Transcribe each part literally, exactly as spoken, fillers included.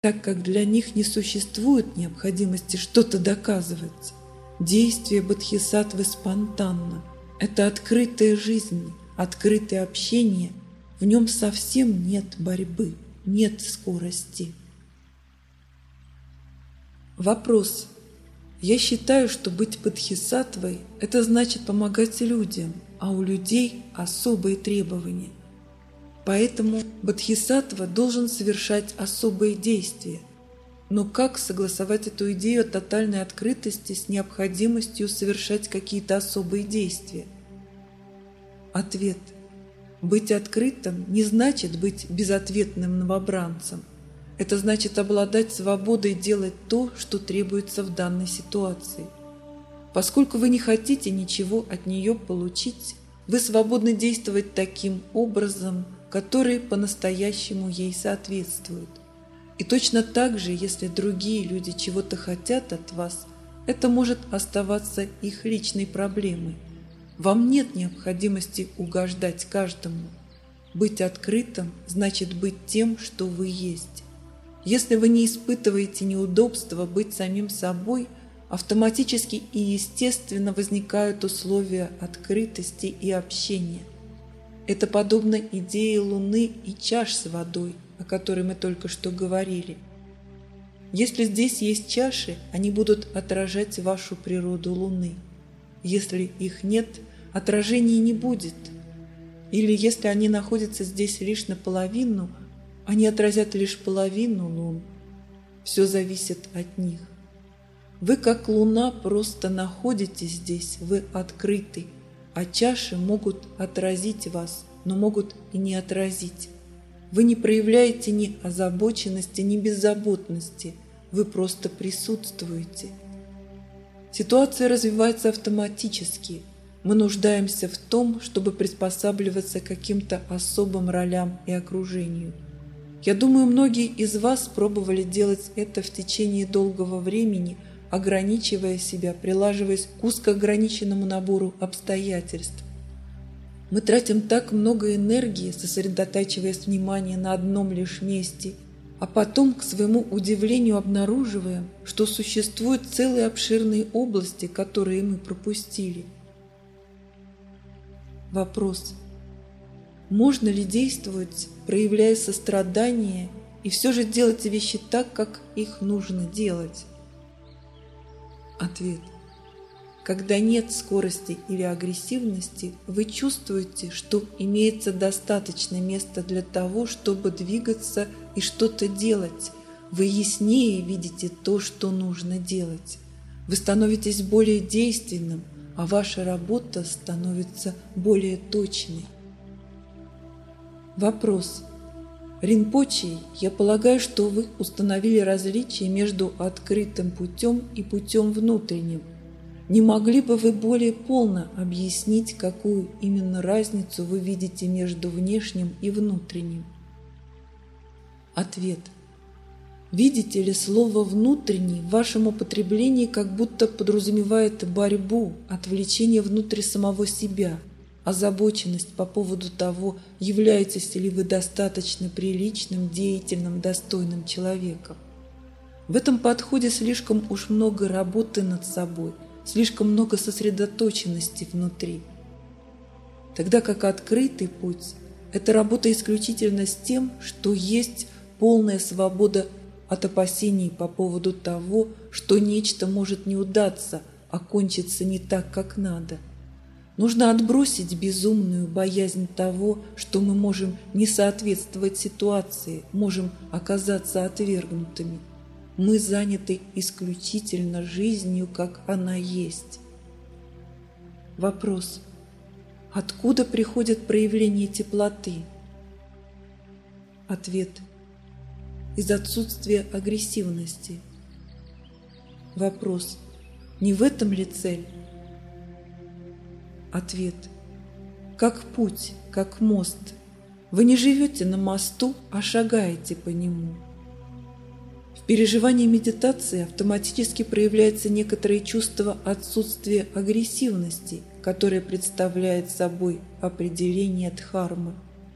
так как для них не существует необходимости что-то доказывать. Действие бодхисаттвы спонтанно. Это открытая жизнь, открытое общение. В нем совсем нет борьбы, нет скорости. Вопрос. Я считаю, что быть бодхисаттвой – это значит помогать людям, а у людей особые требования. Поэтому бодхисаттва должен совершать особые действия. Но как согласовать эту идею тотальной открытости с необходимостью совершать какие-то особые действия? Ответ. Быть открытым не значит быть безответным новобранцем. Это значит обладать свободой делать то, что требуется в данной ситуации. Поскольку вы не хотите ничего от нее получить, вы свободны действовать таким образом, который по-настоящему ей соответствует. И точно так же, если другие люди чего-то хотят от вас, это может оставаться их личной проблемой. Вам нет необходимости угождать каждому. Быть открытым значит быть тем, что вы есть. Если вы не испытываете неудобства быть самим собой, автоматически и естественно возникают условия открытости и общения. Это подобно идее Луны и чаш с водой, о которой мы только что говорили. Если здесь есть чаши, они будут отражать вашу природу Луны. Если их нет, отражений не будет. Или если они находятся здесь лишь наполовину, они отразят лишь половину Лун. Все зависит от них. Вы, как Луна, просто находитесь здесь, вы открыты, а чаши могут отразить вас, но могут и не отразить. Вы не проявляете ни озабоченности, ни беззаботности, вы просто присутствуете. Ситуация развивается автоматически. Мы нуждаемся в том, чтобы приспосабливаться к каким-то особым ролям и окружению. Я думаю, многие из вас пробовали делать это в течение долгого времени, ограничивая себя, прилаживаясь к узкоограниченному набору обстоятельств. Мы тратим так много энергии, сосредотачивая внимание на одном лишь месте, а потом, к своему удивлению, обнаруживаем, что существуют целые обширные области, которые мы пропустили. Вопрос. Можно ли действовать, проявляя сострадание, и все же делать вещи так, как их нужно делать? Ответ. Когда нет скорости или агрессивности, вы чувствуете, что имеется достаточно места для того, чтобы двигаться и что-то делать. Вы яснее видите то, что нужно делать. Вы становитесь более действенным, а ваша работа становится более точной. Вопрос. Ринпоче, я полагаю, что вы установили различие между открытым путем и путем внутренним. Не могли бы вы более полно объяснить, какую именно разницу вы видите между внешним и внутренним? Ответ. Видите ли, слово «внутренний» в вашем употреблении как будто подразумевает борьбу, отвлечение внутрь самого себя, озабоченность по поводу того, являетесь ли вы достаточно приличным, деятельным, достойным человеком. В этом подходе слишком уж много работы над собой, слишком много сосредоточенности внутри. Тогда как открытый путь – это работа исключительно с тем, что есть полная свобода от опасений по поводу того, что нечто может не удаться, а кончиться не так, как надо. Нужно отбросить безумную боязнь того, что мы можем не соответствовать ситуации, можем оказаться отвергнутыми. Мы заняты исключительно жизнью, как она есть. Вопрос. Откуда приходят проявления теплоты? Ответ. Из отсутствия агрессивности. Вопрос. Не в этом ли цель? Ответ. Как путь, как мост. Вы не живете на мосту, а шагаете по нему. В переживании медитации автоматически проявляется некоторое чувство отсутствия агрессивности, которое представляет собой определение дхармы.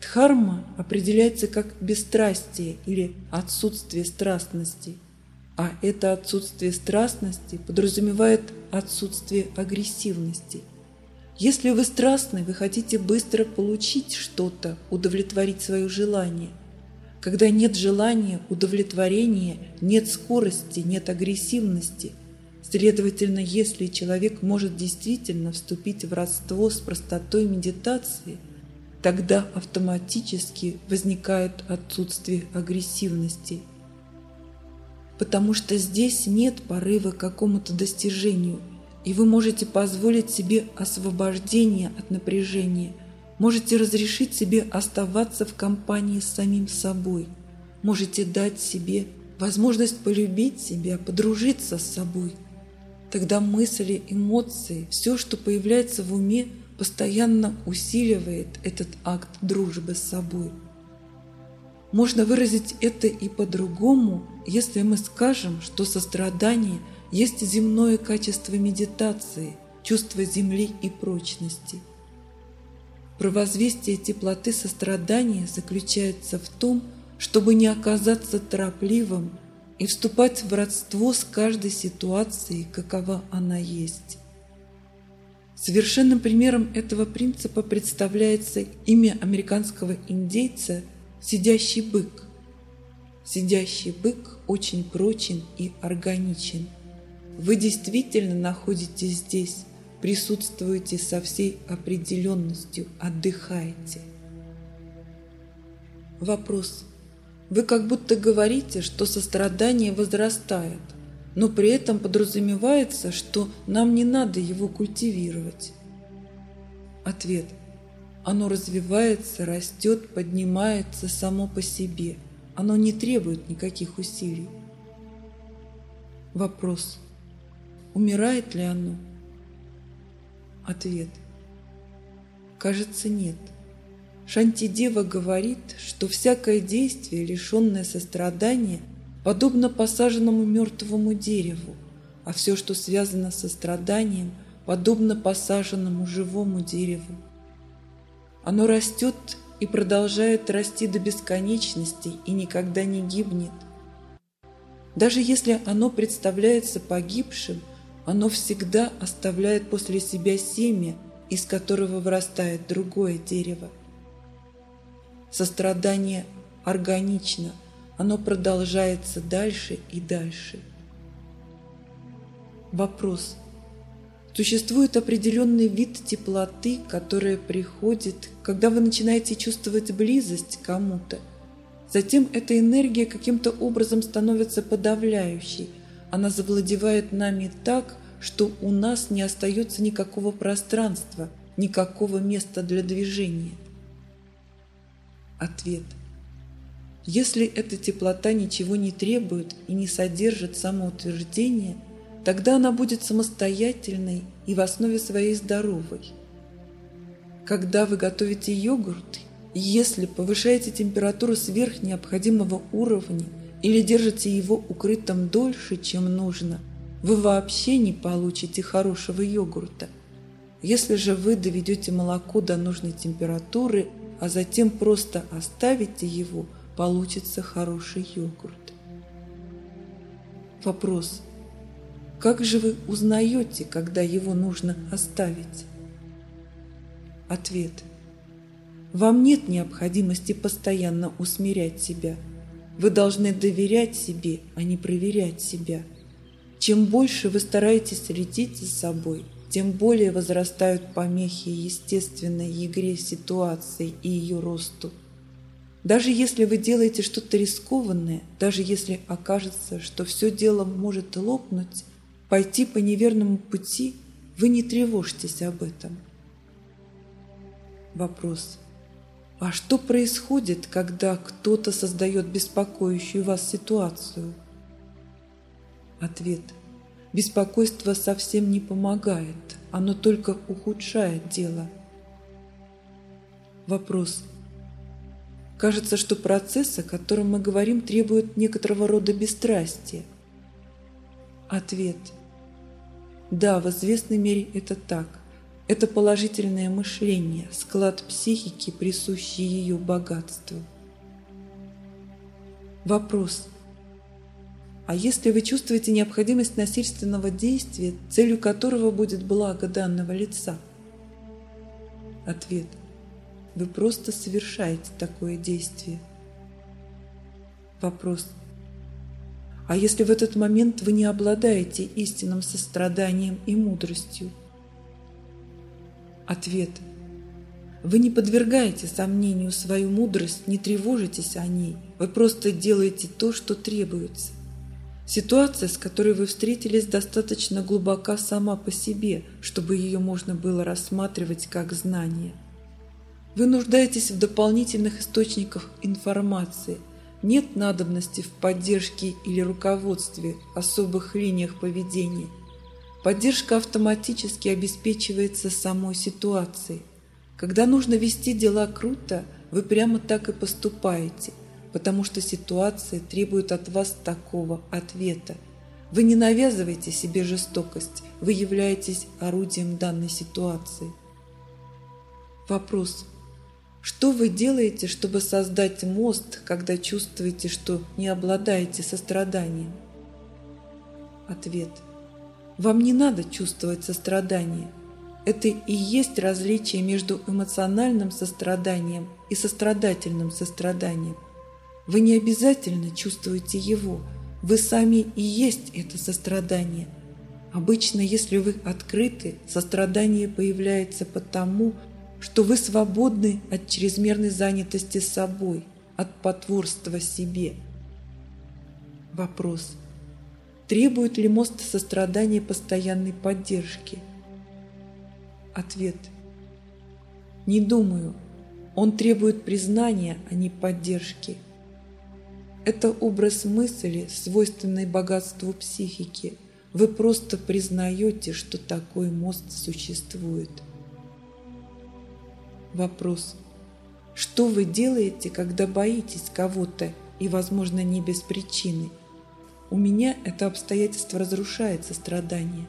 Дхарма определяется как бесстрастие или отсутствие страстности, а это отсутствие страстности подразумевает отсутствие агрессивности. Если вы страстны, вы хотите быстро получить что-то, удовлетворить свое желание. Когда нет желания, удовлетворения, нет скорости, нет агрессивности. Следовательно, если человек может действительно вступить в родство с простотой медитации, тогда автоматически возникает отсутствие агрессивности. Потому что здесь нет порыва к какому-то достижению, и вы можете позволить себе освобождение от напряжения, можете разрешить себе оставаться в компании с самим собой, можете дать себе возможность полюбить себя, подружиться с собой. Тогда мысли, эмоции, все, что появляется в уме, постоянно усиливает этот акт дружбы с собой. Можно выразить это и по-другому, если мы скажем, что сострадание есть земное качество медитации, чувство земли и прочности. Провозвестие теплоты сострадания заключается в том, чтобы не оказаться торопливым и вступать в родство с каждой ситуацией, какова она есть. Совершенным примером этого принципа представляется имя американского индейца «Сидящий бык». Сидящий бык очень прочен и органичен. Вы действительно находитесь здесь, присутствуете со всей определенностью, отдыхаете. Вопрос. Вы как будто говорите, что сострадание возрастает, но при этом подразумевается, что нам не надо его культивировать. Ответ. Оно развивается, растет, поднимается само по себе. Оно не требует никаких усилий. Вопрос. Умирает ли оно? Ответ. Кажется, нет. Шантидева говорит, что всякое действие, лишенное сострадания, подобно посаженному мертвому дереву, а все, что связано со страданием, подобно посаженному живому дереву. Оно растет и продолжает расти до бесконечности и никогда не гибнет. Даже если оно представляется погибшим, оно всегда оставляет после себя семя, из которого вырастает другое дерево. Сострадание органично, оно продолжается дальше и дальше. Вопрос. Существует определенный вид теплоты, которая приходит, когда вы начинаете чувствовать близость к кому-то. Затем эта энергия каким-то образом становится подавляющей. Она завладевает нами так, что у нас не остается никакого пространства, никакого места для движения. Ответ. Если эта теплота ничего не требует и не содержит самоутверждения, тогда она будет самостоятельной и в основе своей здоровой. Когда вы готовите йогурт, если повышаете температуру сверх необходимого уровня или держите его укрытым дольше, чем нужно, вы вообще не получите хорошего йогурта. Если же вы доведете молоко до нужной температуры, а затем просто оставите его, получится хороший йогурт. Вопрос. Как же вы узнаете, когда его нужно оставить? Ответ. Вам нет необходимости постоянно усмирять себя. Вы должны доверять себе, а не проверять себя. Чем больше вы стараетесь следить за собой, тем более возрастают помехи естественной игре ситуации и ее росту. Даже если вы делаете что-то рискованное, даже если окажется, что все дело может лопнуть, пойти по неверному пути, вы не тревожьтесь об этом. Вопрос. А что происходит, когда кто-то создает беспокоящую вас ситуацию? Ответ. Беспокойство совсем не помогает, оно только ухудшает дело. Вопрос. Кажется, что процесс, о котором мы говорим, требует некоторого рода бесстрастия. Ответ. Да, в известной мере это так. Это положительное мышление, склад психики, присущий ее богатству. Вопрос. А если вы чувствуете необходимость насильственного действия, целью которого будет благо данного лица? Ответ. Вы просто совершаете такое действие. Вопрос. А если в этот момент вы не обладаете истинным состраданием и мудростью? Ответ. Вы не подвергаете сомнению свою мудрость, не тревожитесь о ней, вы просто делаете то, что требуется. Ситуация, с которой вы встретились, достаточно глубока сама по себе, чтобы ее можно было рассматривать как знание. Вы нуждаетесь в дополнительных источниках информации. Нет надобности в поддержке или руководстве, особых линиях поведения. Поддержка автоматически обеспечивается самой ситуацией. Когда нужно вести дела круто, вы прямо так и поступаете, потому что ситуация требует от вас такого ответа. Вы не навязываете себе жестокость, вы являетесь орудием данной ситуации. Вопрос. Что вы делаете, чтобы создать мост, когда чувствуете, что не обладаете состраданием? Ответ. Вам не надо чувствовать сострадание. Это и есть различие между эмоциональным состраданием и сострадательным состраданием. Вы не обязательно чувствуете его, вы сами и есть это сострадание. Обычно, если вы открыты, сострадание появляется потому, что вы свободны от чрезмерной занятости собой, от потворства себе. Вопрос. Требует ли мост сострадания постоянной поддержки? Ответ. Не думаю. Он требует признания, а не поддержки. Это образ мысли, свойственный богатству психики. Вы просто признаете, что такой мост существует. Вопрос. Что вы делаете, когда боитесь кого-то и, возможно, не без причины? У меня это обстоятельство разрушает сострадание.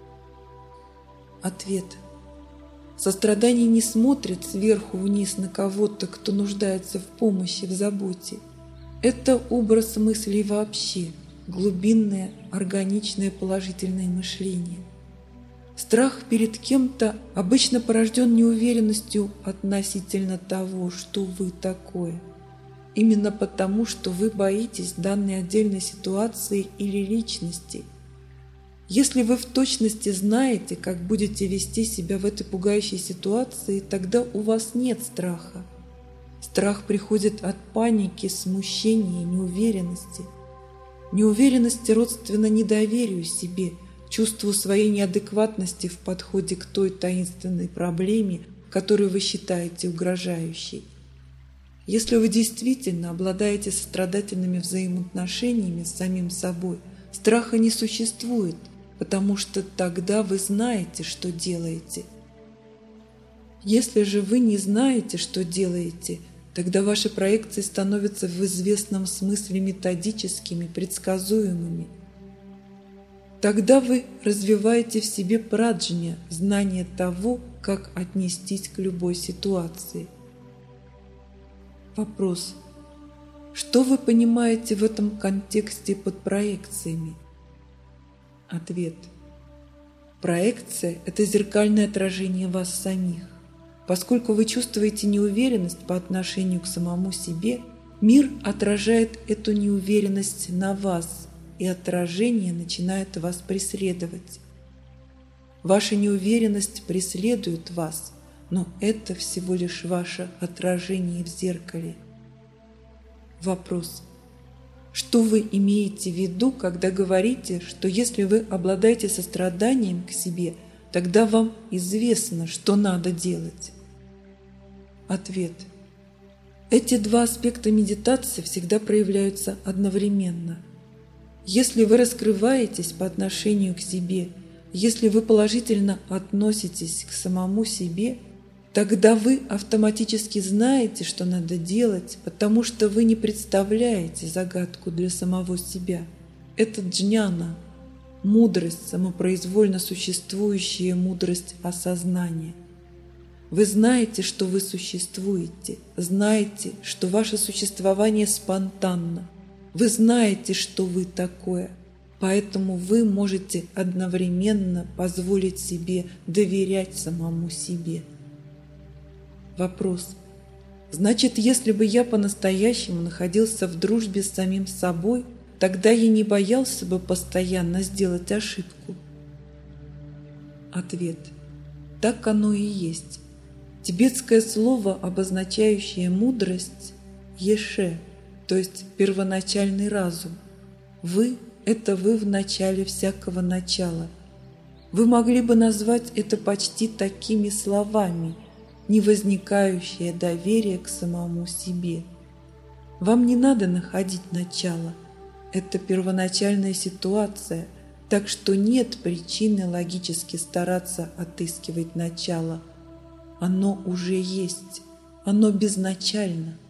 Ответ. Сострадание не смотрит сверху вниз на кого-то, кто нуждается в помощи, в заботе. Это образ мыслей вообще, глубинное, органичное положительное мышление. Страх перед кем-то обычно порожден неуверенностью относительно того, что вы такое. Именно потому, что вы боитесь данной отдельной ситуации или личности. Если вы в точности знаете, как будете вести себя в этой пугающей ситуации, тогда у вас нет страха. Страх приходит от паники, смущения, неуверенности. Неуверенность родственна недоверию себе, чувству своей неадекватности в подходе к той таинственной проблеме, которую вы считаете угрожающей. Если вы действительно обладаете сострадательными взаимоотношениями с самим собой, страха не существует, потому что тогда вы знаете, что делаете. Если же вы не знаете, что делаете, тогда ваши проекции становятся в известном смысле методическими, предсказуемыми. Тогда вы развиваете в себе праджня, знание того, как отнестись к любой ситуации. Вопрос. Что вы понимаете в этом контексте под проекциями? Ответ. Проекция – это зеркальное отражение вас самих. Поскольку вы чувствуете неуверенность по отношению к самому себе, мир отражает эту неуверенность на вас, и отражение начинает вас преследовать. Ваша неуверенность преследует вас, но это всего лишь ваше отражение в зеркале. Вопрос. Что вы имеете в виду, когда говорите, что если вы обладаете состраданием к себе, тогда вам известно, что надо делать? Ответ. Эти два аспекта медитации всегда проявляются одновременно. Если вы раскрываетесь по отношению к себе, если вы положительно относитесь к самому себе, тогда вы автоматически знаете, что надо делать, потому что вы не представляете загадку для самого себя. Это джняна. Мудрость, самопроизвольно существующая мудрость осознания. Вы знаете, что вы существуете, знаете, что ваше существование спонтанно. Вы знаете, что вы такое, поэтому вы можете одновременно позволить себе доверять самому себе. Вопрос. Значит, если бы я по-настоящему находился в дружбе с самим собой, тогда я не боялся бы постоянно сделать ошибку? Ответ. Так оно и есть. Тибетское слово, обозначающее мудрость – еше, то есть первоначальный разум. Вы – это вы в начале всякого начала. Вы могли бы назвать это почти такими словами – невозникающее доверие к самому себе. Вам не надо находить начало. Это первоначальная ситуация, так что нет причины логически стараться отыскивать начало. Оно уже есть, оно безначально.